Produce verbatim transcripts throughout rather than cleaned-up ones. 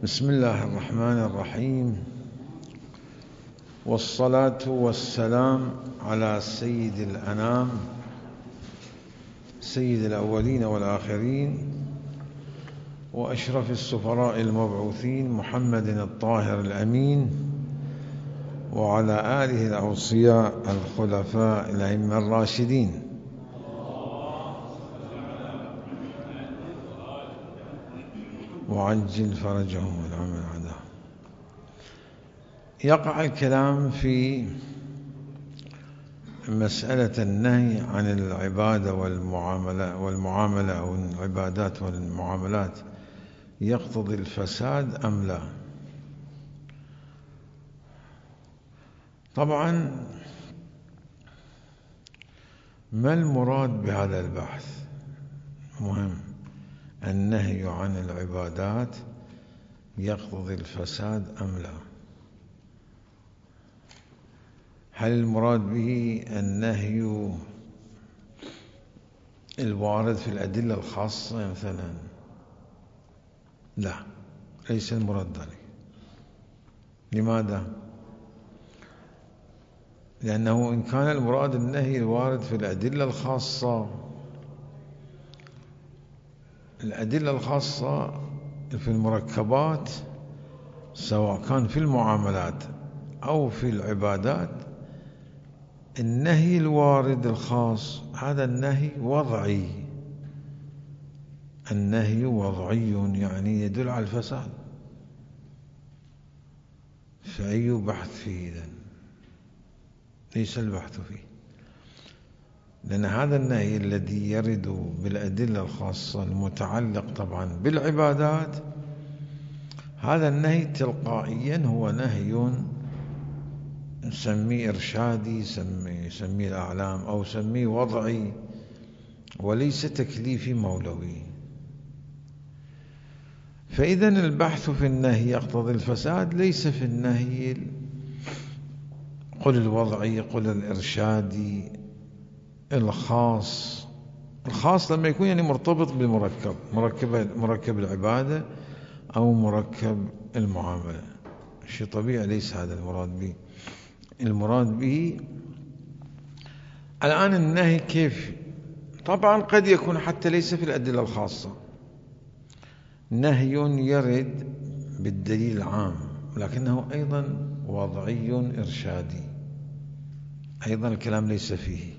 بسم الله الرحمن الرحيم، والصلاة والسلام على سيد الأنام سيد الأولين والآخرين وأشرف السفراء المبعوثين محمد الطاهر الأمين، وعلى آله الأوصياء الخلفاء الأئمة الراشدين، وعجل فرجهم والعمل عداهم. يقع الكلام في مسألة النهي عن العبادة والمعاملة والمعاملة أو العبادات والمعاملات يقتضي الفساد أم لا؟ طبعا ما المراد بهذا البحث؟ مهم. النهي عن العبادات يقتضي الفساد أم لا؟ هل المراد به النهي الوارد في الأدلة الخاصة مثلا؟ لا، ليس المراد ذلك. لماذا؟ لأنه إن كان المراد النهي الوارد في الأدلة الخاصة، الأدلة الخاصة في المركبات سواء كان في المعاملات أو في العبادات، النهي الوارد الخاص هذا النهي وضعي، النهي وضعي يعني يدل على الفساد، فأي بحث فيه إذن؟ ليس البحث فيه، لأن هذا النهي الذي يرد بالأدلة الخاصة المتعلق طبعا بالعبادات، هذا النهي تلقائيا هو نهي نسميه إرشادي، سميه الأعلام، أو سميه وضعي، وليس تكليفي مولوي. فإذا البحث في النهي يقتضي الفساد، ليس في النهي قل الوضعي قل الإرشادي الخاص. الخاص لما يكون يعني مرتبط بالمركب، مركب مركب العبادة أو مركب المعاملة، شيء طبيعي، ليس هذا المراد به. المراد به الآن النهي كيف؟ طبعا قد يكون حتى ليس في الأدلة الخاصة، نهي يرد بالدليل العام، لكنه أيضا وضعي إرشادي، أيضا الكلام ليس فيه.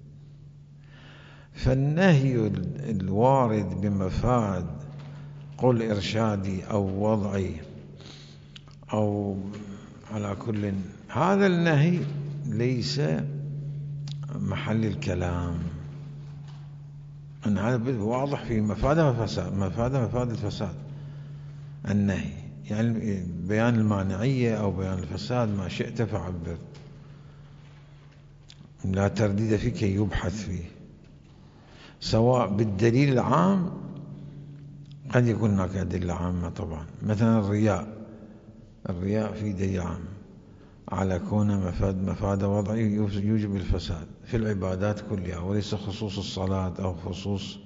فالنهي الوارد بمفاد قل إرشادي أو وضعي أو على كل، هذا النهي ليس محل الكلام، أن هذا واضح في مفاده وفساد، مفاده مفاد الفساد النهي، يعني بيان المانعية أو بيان الفساد، ما شئت فعبر، لا ترديد فيه كي يبحث فيه، سواء بالدليل العام، قد يكون هناك أدلة عامة طبعا، مثلا الرياء، الرياء في دليل عام على كون مفاد مفاد وضعي يوجب الفساد في العبادات كلها، وليس خصوص الصلاة أو خصوص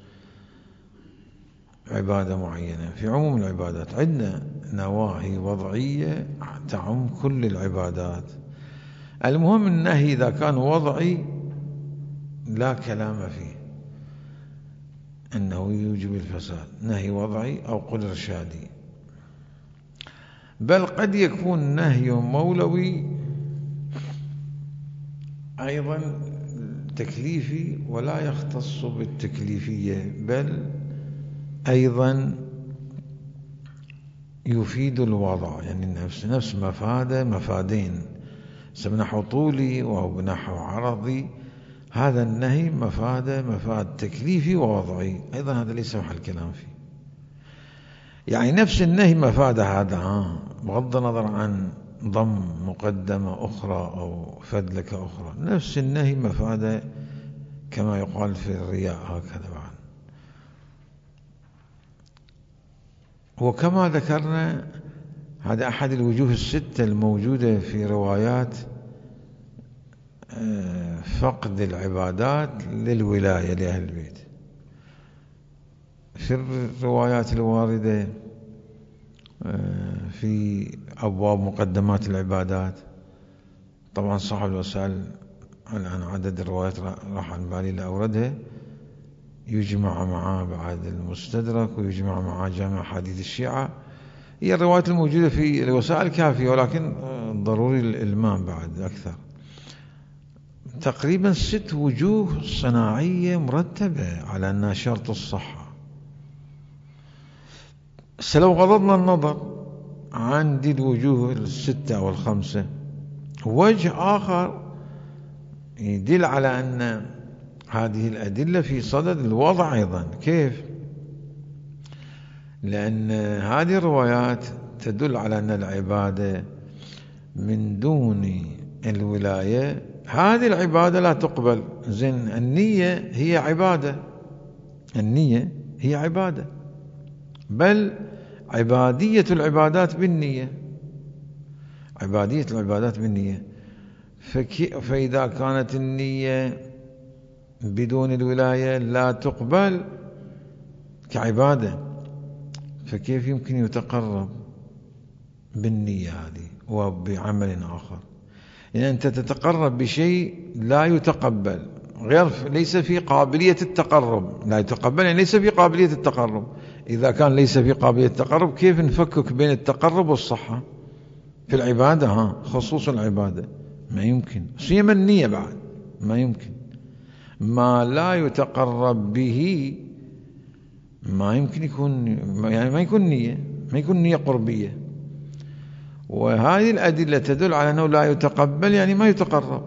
عبادة معينة. في عموم العبادات عندنا نواهي وضعية تعم كل العبادات. المهم النهي إذا كان وضعي لا كلام فيه أنه يوجب الفساد، نهي وضعي أو قل إرشادي. بل قد يكون نهي مولوي أيضا تكليفي، ولا يختص بالتكليفية، بل أيضا يفيد الوضع، يعني نفس نفس مفادة مفادين، بنحو طولي أو بنحو عرضي. هذا النهي مفادة مفاد تكليفي ووضعي، أيضا هذا ليس محل كلام فيه. يعني نفس النهي مفادة هذا، ها بغض النظر عن ضم مقدمة أخرى أو فدلكة أخرى، نفس النهي مفادة كما يقال في الرياء هكذا بعد. وكما ذكرنا هذا أحد الوجوه الستة الموجودة في روايات فقد العبادات للولاية لأهل البيت. في الروايات الواردة في أبواب مقدمات العبادات. طبعا صاحب الوسائل الآن عدد الروايات راح عن بالي لأوردها، يجمع معاه بعد المستدرك ويجمع معاه جامع حديث الشيعة. هي الروايات الموجودة في الوسائل كافية، ولكن ضروري الإلمام بعد أكثر. تقريبا ست وجوه صناعية مرتبة على أنها شرط الصحة. لو غضضنا النظر عن دي الوجوه الستة أو الخمسة، وجه آخر يدل على أن هذه الأدلة في صدد الوضع أيضا. كيف؟ لأن هذه الروايات تدل على أن العبادة من دون الولاية هذه العبادة لا تقبل. زين، النية هي عبادة، النية هي عبادة، بل عبادية العبادات بالنية، عبادية العبادات بالنية. فإذا كانت النية بدون الولاية لا تقبل كعبادة، فكيف يمكن يتقرب بالنية هذه وبعمل آخر؟ يعني أنت تتقرب بشيء لا يتقبل، غير ليس في قابلية التقرب. لا يتقبل يعني ليس في قابلية التقرب. إذا كان ليس في قابلية التقرب، كيف نفكك بين التقرب والصحة في العبادة؟ ها خصوص العبادة ما يمكن، سيما النية بعد ما يمكن. ما لا يتقرب به ما يمكن يكون، يعني ما يكون نية، ما يكون نية قربية. وهذه الأدلة تدل على أنه لا يتقبل يعني ما يتقرب.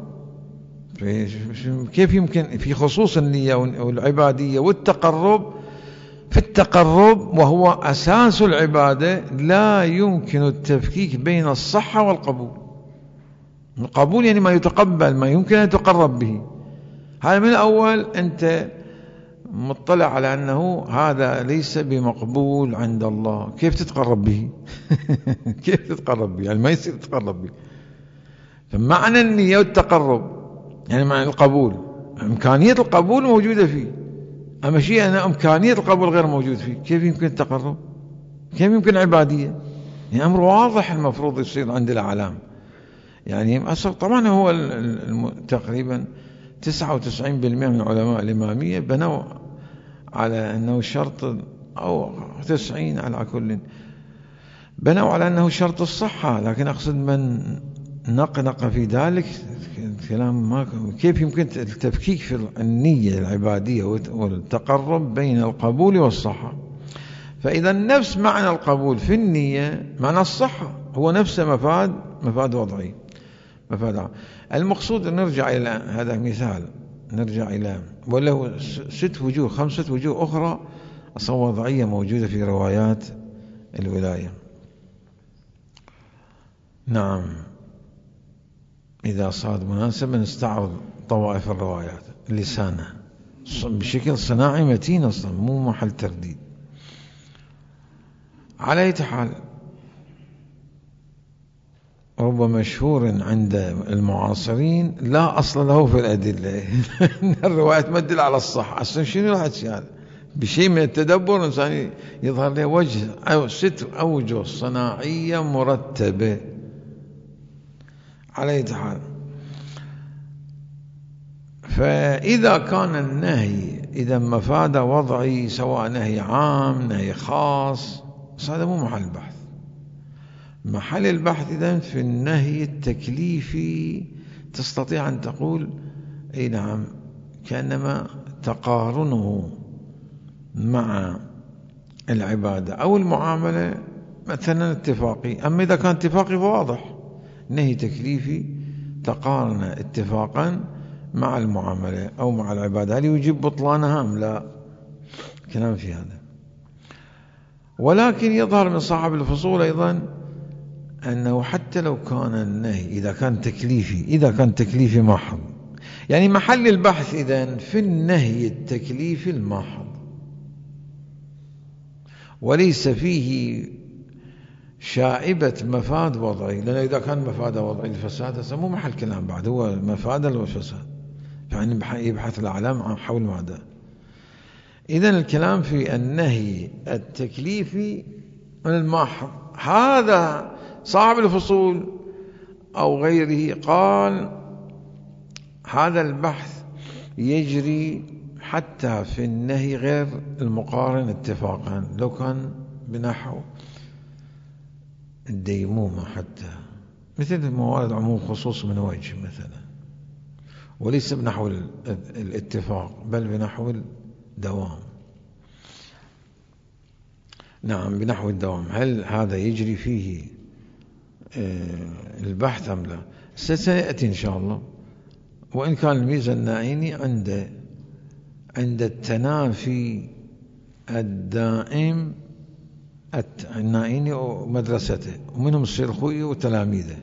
كيف يمكن في خصوص النية والعبادية والتقرب؟ في التقرب وهو أساس العبادة لا يمكن التفكيك بين الصحة والقبول. القبول يعني ما يتقبل، ما يمكن أن يتقرب به. هذا من الأول أنت مطلع على أنه هذا ليس بمقبول عند الله، كيف تتقرب به؟ كيف تتقرب به؟ يعني ما يصير تتقرب به. فمعنى النية والتقرب يعني معنى القبول، إمكانية القبول موجودة فيه، أما شيء أنا إمكانية القبول غير موجود فيه، كيف يمكن التقرب؟ كيف يمكن عبادية؟ يعني أمر واضح المفروض يصير عند الأعلام. يعني أصل طبعا هو تقريبا تسعة وتسعين بالمئة من علماء الإمامية بنوا على أنه شرط، أو تسعين على كل، بنوا على أنه شرط الصحة. لكن أقصد من نقنق في ذلك كلام ما، كيف يمكن التفكيك في النية العبادية والتقرب بين القبول والصحة؟ فإذا نفس معنى القبول في النية معنى الصحة هو نفسه مفاد مفاد وضعي، مفاد. المقصود نرجع إلى هذا مثال، نرجع إلى وله ست وجوه، خمسة وجوه أخرى أصلا وضعية موجودة في روايات الولاية. نعم، إذا صار مناسبا نستعرض طوائف الروايات لسانه بشكل صناعي متين، أصلا مو محل ترديد. على أي حال، رب مشهور عند المعاصرين لا أصل له في الأدلة. الروايات ما تدل على الصح. أصلا شنو راح تصير؟ بشيء من التدبر الإنسان يظهر له وجه أو ست أوجه صناعية مرتبة. على أي حال، فإذا كان النهي إذا مفاد وضعي، سواء نهي عام نهي خاص، هذا مو محل بحث. محل البحث إذن في النهي التكليفي. تستطيع أن تقول أي نعم، كأنما تقارنه مع العبادة أو المعاملة مثلا اتفاقي. أما إذا كان اتفاقي فواضح، نهي تكليفي تقارن اتفاقا مع المعاملة أو مع العبادة، هل يجب بطلانها أم لا؟ كلام في هذا. ولكن يظهر من صاحب الفصول أيضا أنه حتى لو كان النهي إذا كان تكليفي، إذا كان تكليفي محض، يعني محل البحث إذن في النهي التكليفي المحض، وليس فيه شائبة مفاد وضعي. لأنه إذا كان مفاد وضعي الفساد هذا مو محل كلام بعد، هو مفاد والفساد، يعني يبحث الأعلام حول ماذا. إذن الكلام في النهي التكليفي من المحض هذا صاحب الفصول أو غيره قال هذا البحث يجري حتى في النهي غير المقارن اتفاقا، لو كان بنحو الديمومة حتى، مثل موارد عموم خصوص من وجه مثلا، وليس بنحو الاتفاق بل بنحو الدوام. نعم بنحو الدوام. هل هذا يجري فيه البحث أم لا؟ سيأتي إن شاء الله. وإن كان الميزة النائيني عند عند التنافي الدائم النائيني ومدرسته ومنهم السيرخوي وتلاميذه،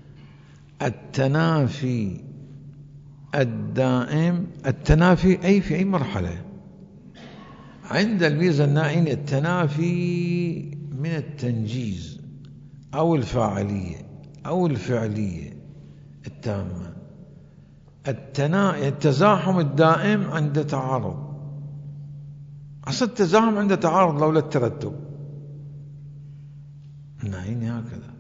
التنافي الدائم، التنافي أي في أي مرحلة. عند الميزة النائيني التنافي من التنجيز أو الفاعلية أو الفعلية التامة. التنا... التزاحم الدائم عند تعارض. أصل التزاحم عند تعارض لولا الترتب. النائيني هكذا.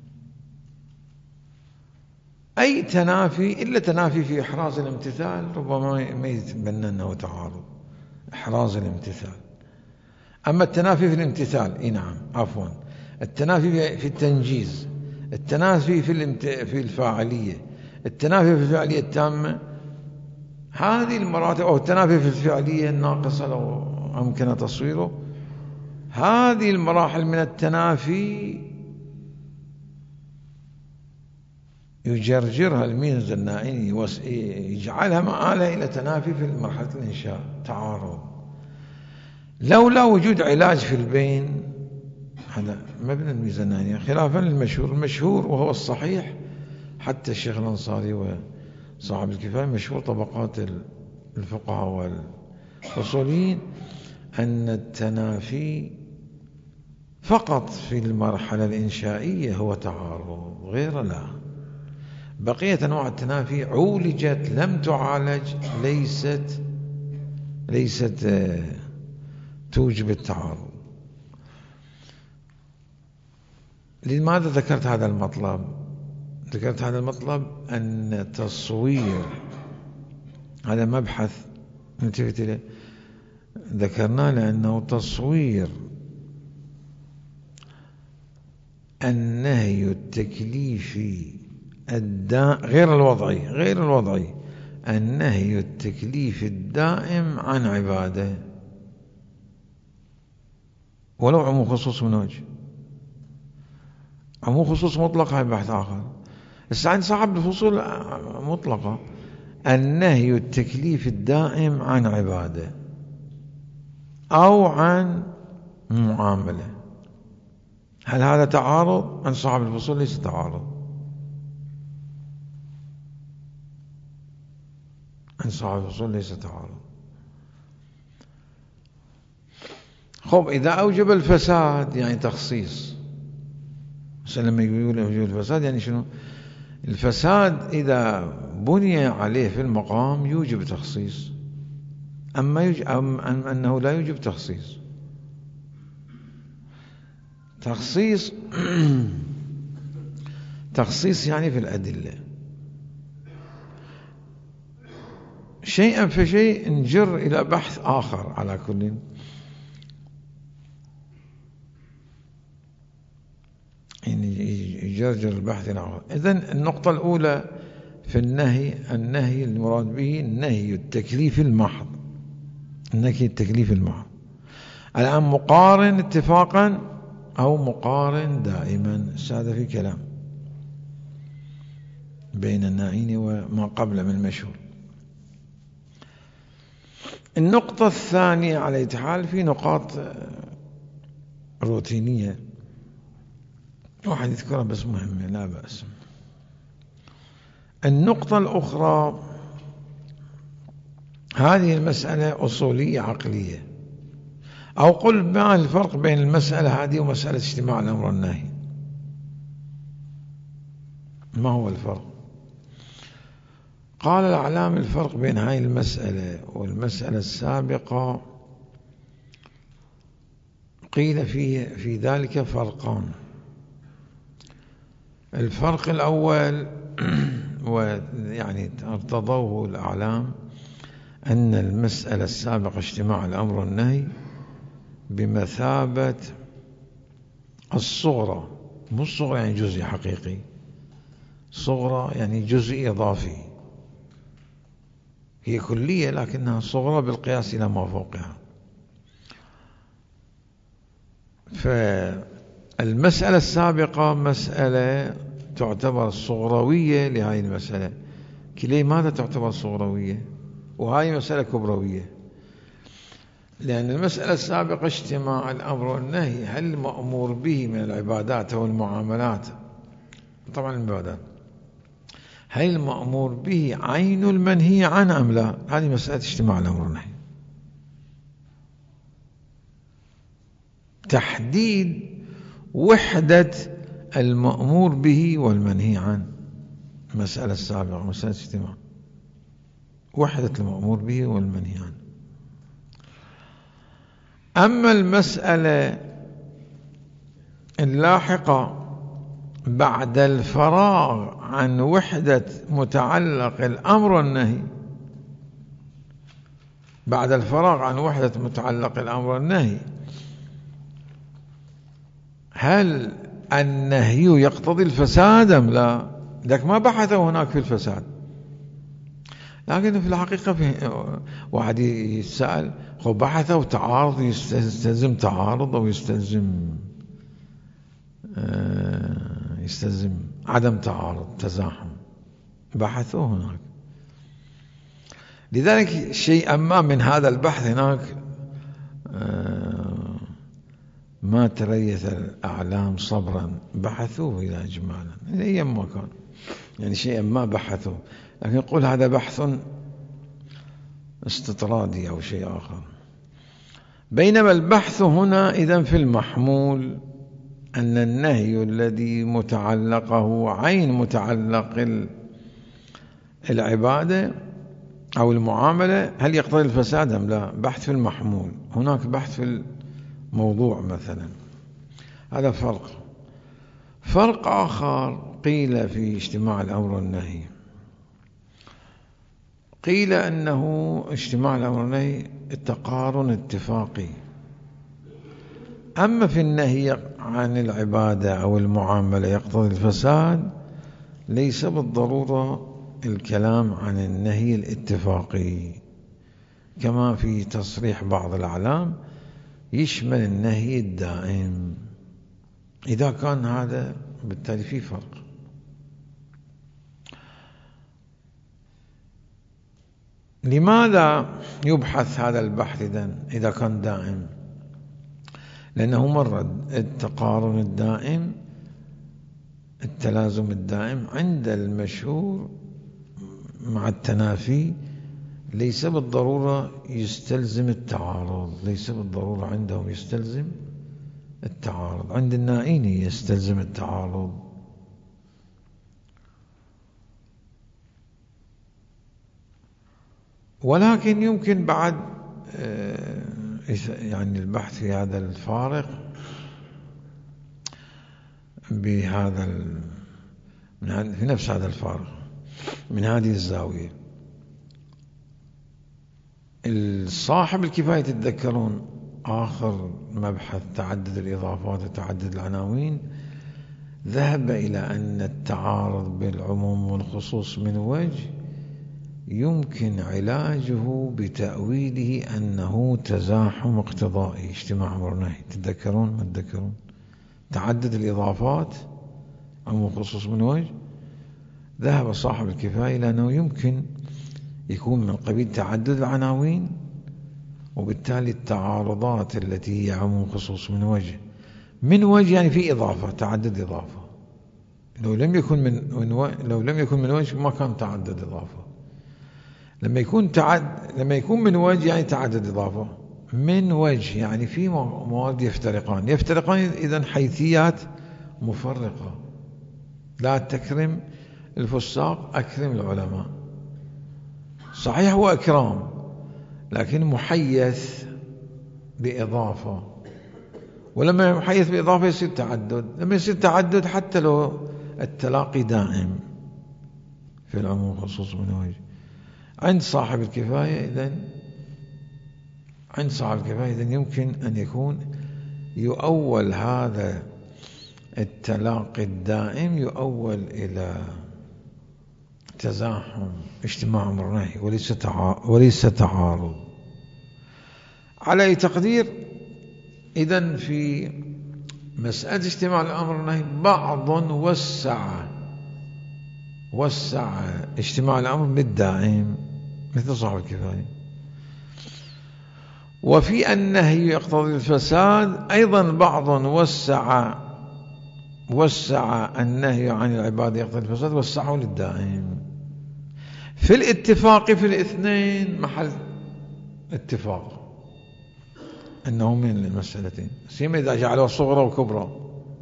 أي تنافي إلا تنافي في إحراز الامتثال ربما ما يتبنى أنه تعارض، إحراز الامتثال. أما التنافي في الامتثال إيه نعم عفوا التنافي في التنجيز، التنافي في الامت... في الفاعلية، التنافي في الفعلية التامة، هذه المراتب، أو التنافي في الفعلية الناقصة لو أمكن تصويره، هذه المراحل من التنافي يجرجرها الميزة النائيني يجعلها مآلة إلى تنافي في مرحلة الإنشاء، تعارض. لولا وجود علاج في البين، هذا مبنى الميزة النائينية خلافا للمشهور. المشهور وهو الصحيح، حتى الشيخ الأنصاري وصاحب الكفاية مشهور طبقات الفقهاء والأصوليين، أن التنافي فقط في المرحلة الإنشائية هو تعارض، غير لا. بقية أنواع التنافي عولجت لم تعالج، ليست ليست توجب التعارض. لماذا ذكرت هذا المطلب؟ ذكرت هذا المطلب أن تصوير هذا مبحث نلتفت إليه ذكرناه، لأنه تصوير النهي التكليفي الدائم غير الوضعي غير الوضعي النهي التكليفي الدائم عن عبادة، ولو عموم خصوص من وجه. عموم خصوص مطلق هاي بحث آخر. عند صاحب الفصول مطلقة النهي التكليفي الدائم عن عبادة أو عن معاملة. هل هذا تعارض؟ عند صاحب الفصول ليس تعارض. عند صاحب الفصول ليس تعارض. خب إذا أوجب الفساد يعني تخصيص. لما يقول أوجب الفساد يعني شنو؟ الفساد إذا بني عليه في المقام يوجب تخصيص، أما يوجب أم أنه لا يوجب تخصيص. تخصيص تخصيص يعني في الأدلة، شيئا فشيء نجر إلى بحث آخر. على كل يعني يجرجر البحث نحو. إذن النقطة الأولى في النهي، النهي المراد به النهي التكليف المحض، النهي التكليف المحض. الآن مقارن اتفاقا أو مقارن دائما، هذا في كلام بين النائين وما قبل من المشهور. النقطة الثانية على أي حال في نقاط روتينية واحد يذكرها بس مهمة لا بأس. النقطة الأخرى هذه المسألة أصولية عقلية، أو قل ما الفرق بين المسألة هذه ومسألة اجتماع الأمر والنهي؟ ما هو الفرق؟ قال الأعلام الفرق بين هذه المسألة والمسألة السابقة قيل فيه في ذلك فرقان. الفرق الأول ويعني ارتضوه الأعلام أن المسألة السابقة اجتماع الأمر والنهي بمثابة الصغرى، مو الصغرى يعني جزء حقيقي، صغرى يعني جزء إضافي، هي كلية لكنها صغرى بالقياس إلى ما فوقها. فالمسألة السابقة مسألة تعتبر صغروية لهذه المسألة، كلي ماذا تعتبر صغروية؟ وهذه مسألة كبروية، لأن المسألة السابقة اجتماع الأمر والنهي، هل مأمور به من العبادات أو المعاملات، طبعا العبادات، هل المأمور به عين المنهي عنه أم لا؟ هذه مسألة اجتماع الأمر والنهي. تحديد وحدة المأمور به والمنهي عنه، المسألة السابقة مسألة اجتماع وحدة المأمور به والمنهي عنه. أما المسألة اللاحقة بعد الفراغ عن وحدة متعلق الأمر والنهي، بعد الفراغ عن وحدة متعلق الأمر والنهي، هل النهي يقتضي الفساد أم لا؟ لك ما بحثوا هناك في الفساد، لكن في الحقيقة في واحد يسأل خب بحثوا تعارض، يستلزم تعارض أو يستلزم يستلزم عدم تعارض تزاحم، بحثوا هناك. لذلك شيئا ما من هذا البحث هناك ما تريث الأعلام صبرا، بحثوه إلى إجمالا إلى أي مكان، يعني شيئا ما بحثوا، لكن يقول هذا بحث استطرادي أو شيء آخر. بينما البحث هنا إذن في المحمول، أن النهي الذي متعلقه عين متعلق العبادة أو المعاملة هل يقتضي الفساد أم لا؟ بحث في المحمول، هناك بحث في الموضوع مثلا. هذا فرق. فرق آخر قيل في اجتماع الأمر والنهي، قيل أنه اجتماع الأمر والنهي التقارن اتفاقي، أما في النهي عن العبادة أو المعاملة يقتضي الفساد، ليس بالضرورة الكلام عن النهي الاتفاقي، كما في تصريح بعض الأعلام يشمل النهي الدائم. إذا كان هذا بالتالي في فرق. لماذا يبحث هذا البحث إذن إذا كان دائم؟ لأنه مرد التقارن الدائم، التلازم الدائم عند المشهور مع التنافي ليس بالضرورة يستلزم التعارض، ليس بالضرورة عندهم يستلزم التعارض، عند النائيني يستلزم التعارض. ولكن يمكن بعد يعني البحث في هذا الفارق بهذا في نفس هذا الفارق من هذه الزاوية. الصاحب الكفاية تتذكرون آخر مبحث تعدد الإضافات وتعدد العناوين ذهب إلى أن التعارض بالعموم والخصوص من وجه يمكن علاجه بتأويله أنه تزاحم اقتضائي، اجتماع أمر ونهي. تتذكرون ما تتذكرون؟ تعدد الإضافات عموم وخصوص من وجه، ذهب صاحب الكفاية إلى أنه يمكن يكون من قبيل تعدد العناوين، وبالتالي التعارضات التي هي عموم وخصوص من وجه من وجه يعني في إضافة، تعدد إضافة. لو لم يكن من لو لم يكن من وجه ما كان تعدد إضافة. لما يكون تعد لما يكون من وجه يعني تعدد إضافة، من وجه يعني في مواد يفترقان يفترقان إذن حيثيات مفرقة. لا تكرم الفساق أكرم العلماء، صحيح هو إكرام لكن محيث بإضافة، ولما محيث بإضافة يصير تعدد. لما يصير تعدد حتى لو التلاقي دائم في العموم خصوص من وجه. عند صاحب الكفاية إذن عند صاحب الكفاية إذن يمكن أن يكون يؤول هذا التلاقي الدائم يؤول إلى تزاحم اجتماع أمر ونهي وليس وليس تعارض. على أي تقدير إذن في مسألة اجتماع الأمر والنهي بعض وسع وسع اجتماع الأمر بالدائم مثل صاحب الكفاية. وفي النهي يقتضي الفساد أيضا بعض وسع وسع النهي عن العبادة يقتضي الفساد وسعه للدائم. في الاتفاق في الاثنين محل اتفاق أنه من المسألتين سيما إذا جعلوا صغرى وكبرى.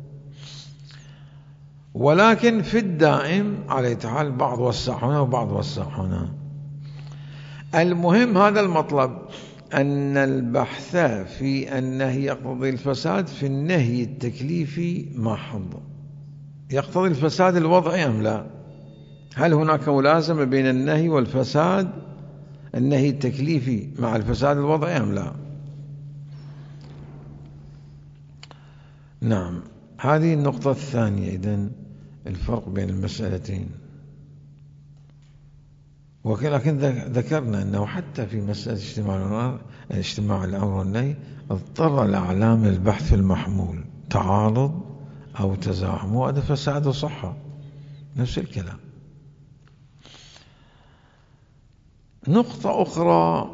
ولكن في الدائم على تعالى بعض وسع هنا وبعض وسع هنا. المهم هذا المطلب أن البحث في النهي يقتضي الفساد في النهي التكليفي محض. يقتضي الفساد الوضعي أم لا؟ هل هناك ملازمة بين النهي والفساد النهي التكليفي مع الفساد الوضعي أم لا؟ نعم، هذه النقطة الثانية. إذن الفرق بين المسألتين. ولكن ذكرنا أنه حتى في مسألة اجتماع اجتماع الأمر والنهي اضطر الأعلام البحث في المحمول تعارض أو تزاحم وهذا فساد وصحة نفس الكلام. نقطة أخرى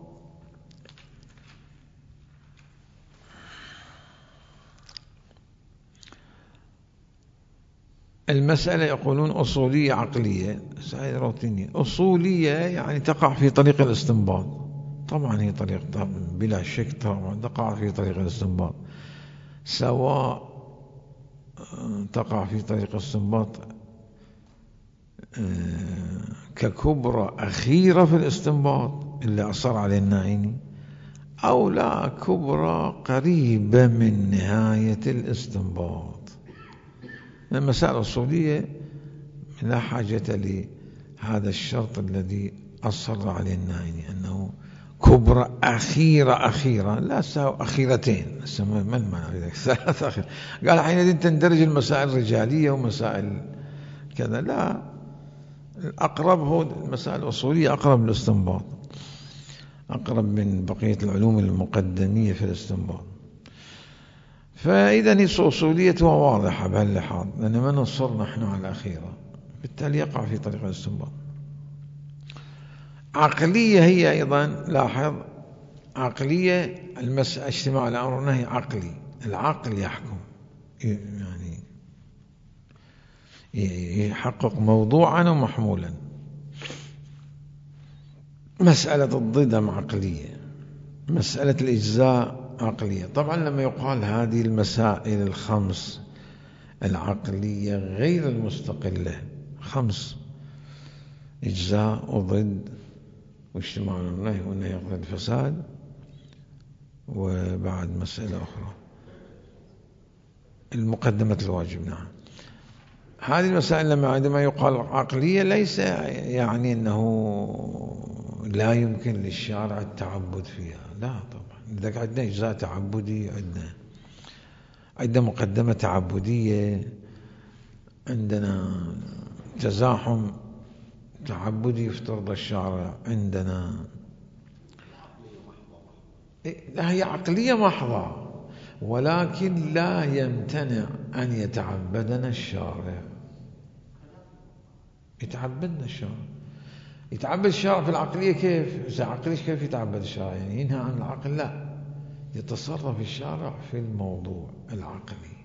المسألة يقولون أصولية عقلية روتينية. أصولية يعني تقع في طريق الاستنباط. طبعا هي طريق بلا شك طبعا تقع في طريق الاستنباط سواء تقع في طريق الاستنباط ككبرى أخيرة في الاستنباط اللي أصر عليه الناعيني أو لا كبرى قريبة من نهاية الاستنباط. المسائل الأصولية لا حاجة لهذا الشرط الذي أصر عليه الناعيني أنه كبرى أخيرة أخيرة لا ساو أخيرتين ما المعنى ذلك ثلاث أخيرة. قال حينئذ تندرج المسائل الرجالية ومسائل كذا. لا، الأقرب هو المسائل الأصولية أقرب للاستنباط أقرب من بقية العلوم المقدمية في الاستنباط. فإذا هي أصوليتها واضحة بهاللحاظ لأن ما نصر نحن على الأخيرة بالتالي يقع في طريق الاستنباط. عقلية هي أيضا لاحظ عقلية المسألة اجتماع الأمر والنهي عقلي. العقل يحكم يعني يحقق موضوعا ومحمولا. مسألة الضدم عقلية. مسألة الإجزاء عقلية. طبعا لما يقال هذه المسائل الخمس العقلية غير المستقلة خمس إجزاء وضد واجتماع النهي والنهي يقتضي الفساد وبعد مسألة أخرى المقدمة الواجب. نعم، هذه المسائل لما عندما يقال عقلية ليس يعني أنه لا يمكن للشارع التعبد فيها. لا طبعا إذا عندنا إجزاء تعبدي عندنا عندنا مقدمة تعبدية عندنا تزاحم تعبدي يفترض الشارع عندنا. لا هي عقلية محضة ولكن لا يمتنع أن يتعبدنا الشارع. يتعبدنا الشارع يتعبد الشارع في العقلية كيف؟ إذا عقليش كيف يتعبد الشارع؟ يعني ينهى عن العقل؟ لا، يتصرف الشارع في الموضوع العقلي.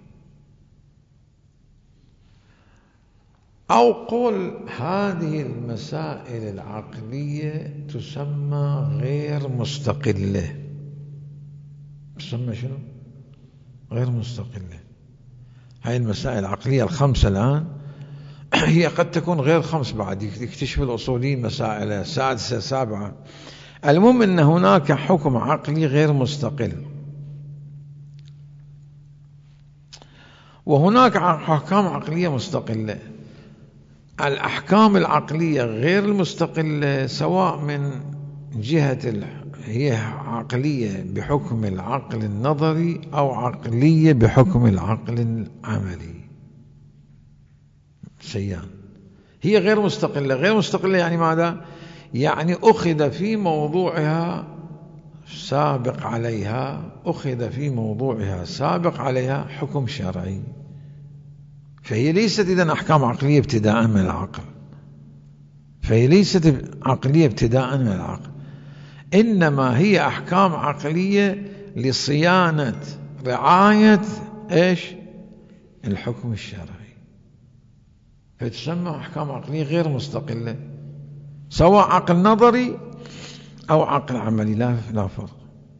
أو قل هذه المسائل العقلية تسمى غير مستقلة. تسمى شنو؟ غير مستقلة. هاي المسائل العقلية الخمسة الآن هي قد تكون غير خمس بعد يكتشف الأصوليين مسائل سادسة سابعة. المهم أن هناك حكم عقلي غير مستقل. وهناك أحكام عقلية مستقلة. الأحكام العقلية غير المستقلة سواء من جهة هي عقلية بحكم العقل النظري أو عقلية بحكم العقل العملي، شيئان. هي غير مستقلة. غير مستقلة يعني ماذا؟ يعني أخذ في موضوعها سابق عليها أخذ في موضوعها سابق عليها حكم شرعي، فهي ليست إذن أحكام عقلية ابتداء من العقل، فهي ليست عقلية ابتداء من العقل، إنما هي أحكام عقلية لصيانة رعاية إيش؟ الحكم الشرعي، فتسمى أحكام عقلية غير مستقلة، سواء عقل نظري أو عقل عملي، لا لا فرق.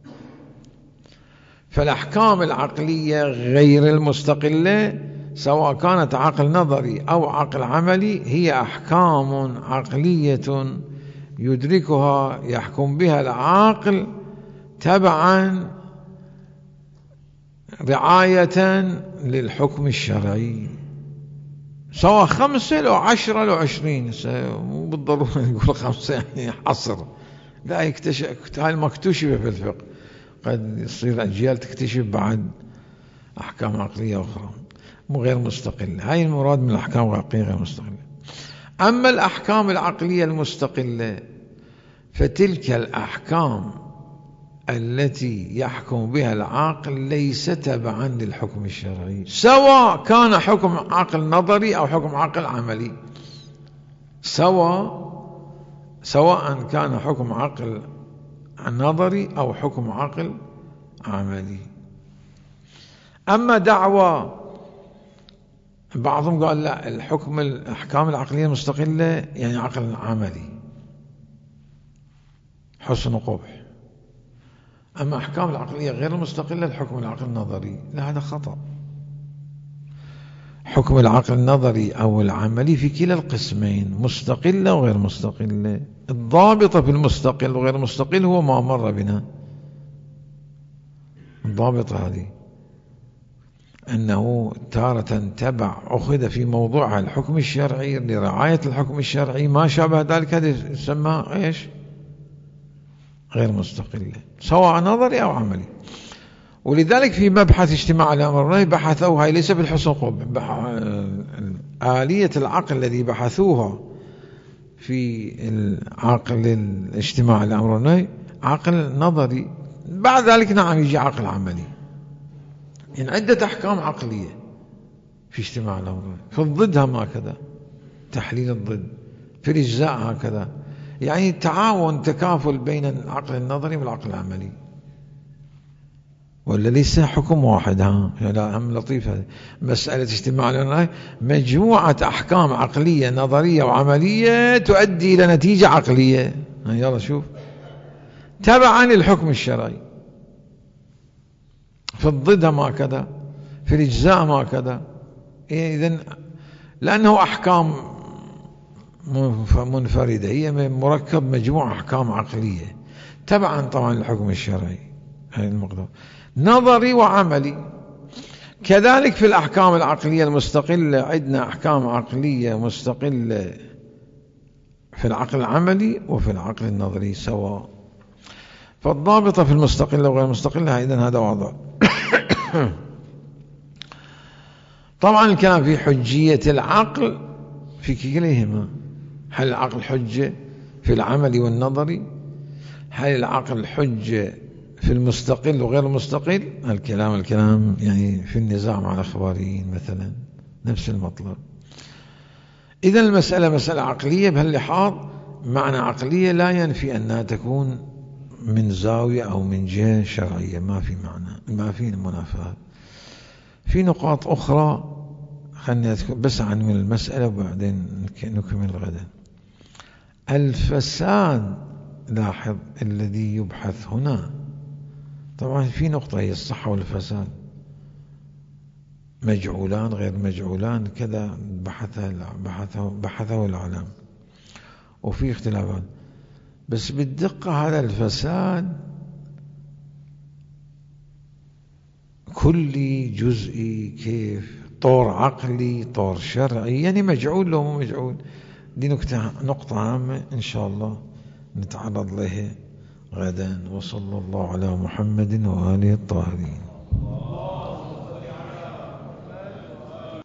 فالأحكام العقلية غير المستقلة سواء كانت عقل نظري أو عقل عملي هي أحكام عقلية يدركها يحكم بها العاقل تبعا رعاية للحكم الشرعي، سواء خمسة لو عشرة لو عشرين، مو بالضرورة نقول خمسة يعني حصر، لا يكتشف، هاي ما اكتشف في الفقه، قد يصير أجيال تكتشف بعد أحكام عقلية أخرى مو غير مستقلة. هاي المراد من الأحكام العقلية غير مستقلة. أما الأحكام العقلية المستقلة فتلك الأحكام التي يحكم بها العاقل ليس تبعا للحكم الشرعي، سواء كان حكم عقل نظري أو حكم عقل عملي، سواء سواء كان حكم عقل نظري أو حكم عقل عملي. أما دعوى بعضهم قال لا، الحكم الأحكام العقلية المستقلة يعني عقل عملي حسن وقبح، أما أحكام العقلية غير المستقلة الحكم العقل النظري، لا هذا خطأ. حكم العقل النظري أو العملي في كلا القسمين مستقلة وغير مستقلة. الضابطة في المستقل وغير مستقل هو ما مر بنا، الضابطة هذه أنه تارة تبع أخذ في موضوعها الحكم الشرعي لرعاية الحكم الشرعي، ما شابه ذلك هذا يسمى إيش؟ غير مستقلة، سواء نظري أو عملي. ولذلك في مبحث اجتماع الأمرين بحثوا، هاي ليس بالحسن قبح، آلية العقل الذي بحثوها في العقل الاجتماع الأمرين عقل نظري، بعد ذلك نعم يجي عقل عملي. يعني عدة أحكام عقلية في اجتماع الأمرين، في الضد هم هكذا، تحليل الضد، في الإجزاء هكذا، يعني تعاون تكافل بين العقل النظري والعقل العملي، ولا ليس حكم واحد. ها لا هم لطيفة مسألة اجتماع الأمرين، مجموعة أحكام عقلية نظرية وعملية تؤدي إلى نتيجة عقلية، يلا شوف، تبعا للحكم الشرعي. في الضد ما كذا، في الإجزاء ما كذا، إذن لأنه أحكام منفردة، هي مركب مجموعة أحكام عقلية تبعا طبعا للحكم الشرعي، هذا المقدار نظري وعملي. كذلك في الأحكام العقلية المستقلة عندنا أحكام عقلية مستقلة في العقل العملي وفي العقل النظري سواء. فالضابطة في المستقلة وغير المستقلة إذن هذا واضح. طبعا الكلام في حجية العقل في كليهما، هل العقل حجة في العمل والنظري؟ هل العقل حجة في المستقل وغير المستقل؟ الكلام الكلام يعني في النزاع مع الأخباريين مثلا نفس المطلب. إذا المسألة مسألة عقلية بهاللحاظ، معنى عقلية لا ينفي أنها تكون من زاوية أو من جهة شرعية، ما في معنى، ما في منافاة. في نقاط أخرى خلني أذكر بس عن من المسألة وبعدين نكمل غدا. الفساد، لاحظ الذي يبحث هنا، طبعا في نقطة هي الصحة والفساد، مجعولان غير مجعولان كذا بحثه بحثه بحثه العلماء وفي اختلافات، بس بالدقة هذا الفساد كلي جزئي كيف طور عقلي، طور شرعي، يعني مجعول لو مو مجعول. دي نقطة نقطة هامة إن شاء الله نتعرض لها غدا. وصلى الله على محمد وآله الطاهرين.